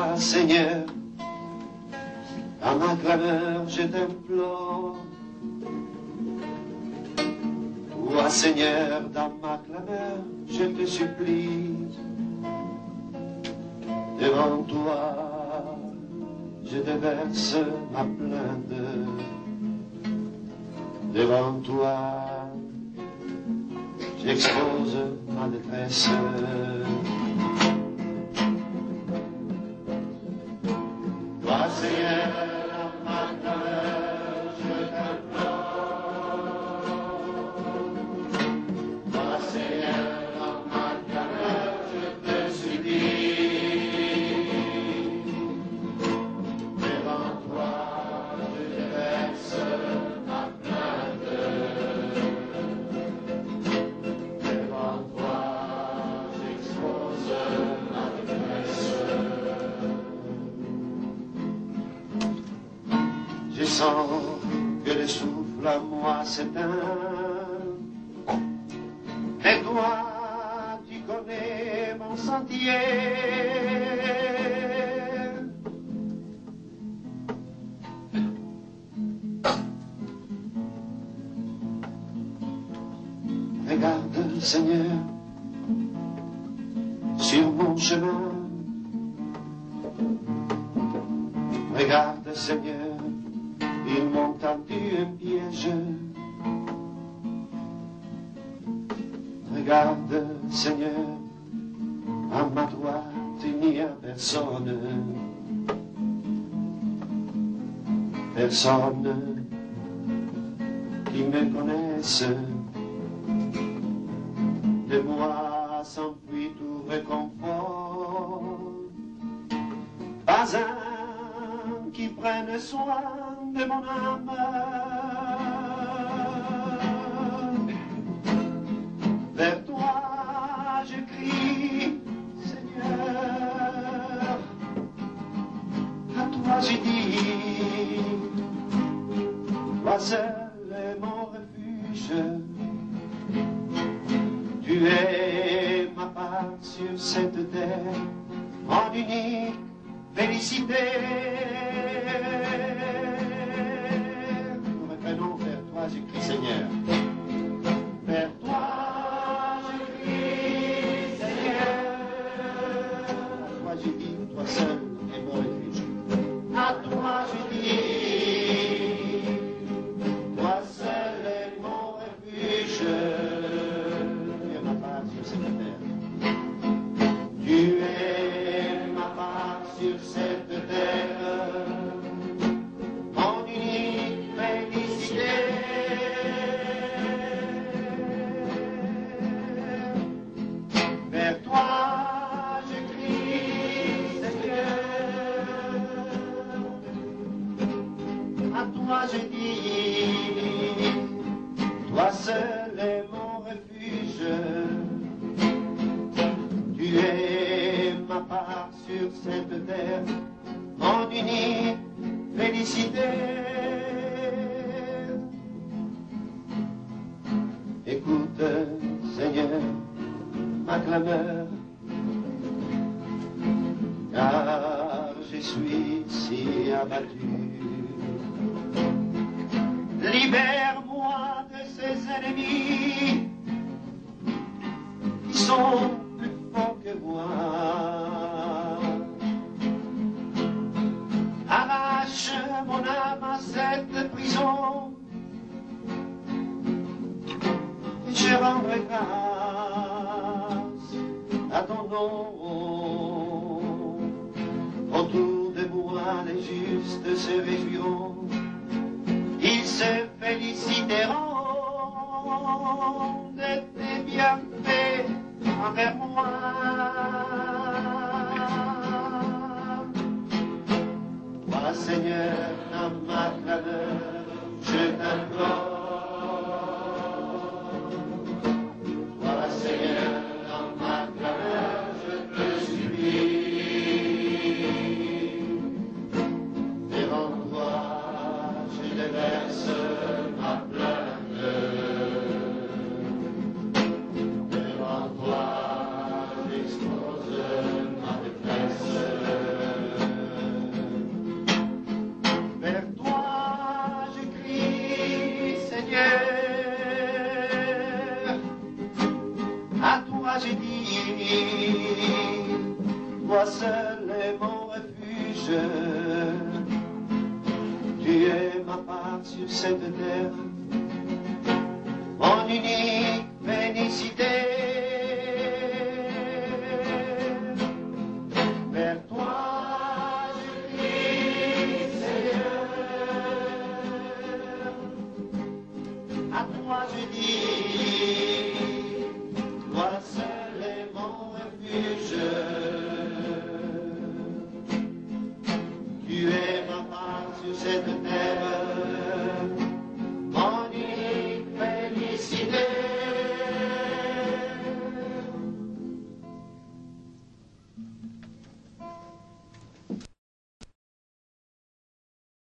Toi, Seigneur, à ma clameur, je t'implore. Toi, Seigneur, dans ma clameur, je te supplie. Devant toi, je déverse ma plainte. Devant toi, j'expose ma détresse. Toi, Seigneur, dans ma clameur, je t'implore. Toi, Seigneur, dans ma clameur, je te supplie. Devant toi, je déverse ma plainte. Devant toi, j'expose ma détresse. Je sens que le souffle à moi s'éteint. Et toi, tu connais mon sentier. Regarde, Seigneur, sur mon chemin. Regarde, Seigneur, ils m'ont tendu un piège. Regarde, Seigneur, à ma droite il n'y a personne. Personne qui me connaisse. De moi s'enfuit tout réconfort. Pas un qui prenne soin de mon âme. Vers toi je crie, Seigneur. À toi je dis, toi seul est mon refuge. Tu es ma part sur cette terre, mon unique félicité. Nous reprenons vers toi, je crie, Seigneur. Vers toi, je crie, Seigneur. À toi, je dis, toi seul est mon refuge. À toi, je dis, toi seul est mon refuge. Tu es ma part sur cette terre. Tu es ma part sur cette terre, mon unique félicité. Vers toi je crie, Seigneur. À toi je dis, toi seul est mon refuge. Tu es ma part sur cette terre, mon unique félicité. Écoute, Seigneur, ma clameur, car je suis si abattu. Libère-moi de ces ennemis qui sont plus forts que moi. Arrache mon âme à cette prison et je rendrai grâce à ton nom. Autour de moi les justes se réjouiront, ils se féliciteront de tes bienfaits envers moi. Toi, Seigneur, dans ma clameur, je t'implore. Toi, Seigneur, dans ma clameur, je te supplie. Devant toi, je déverse ma plainte. Devant toi, j'expose ma détresse. j'ai dit, toi seul est mon refuge. Tu es ma part sur cette terre, mon unique félicité.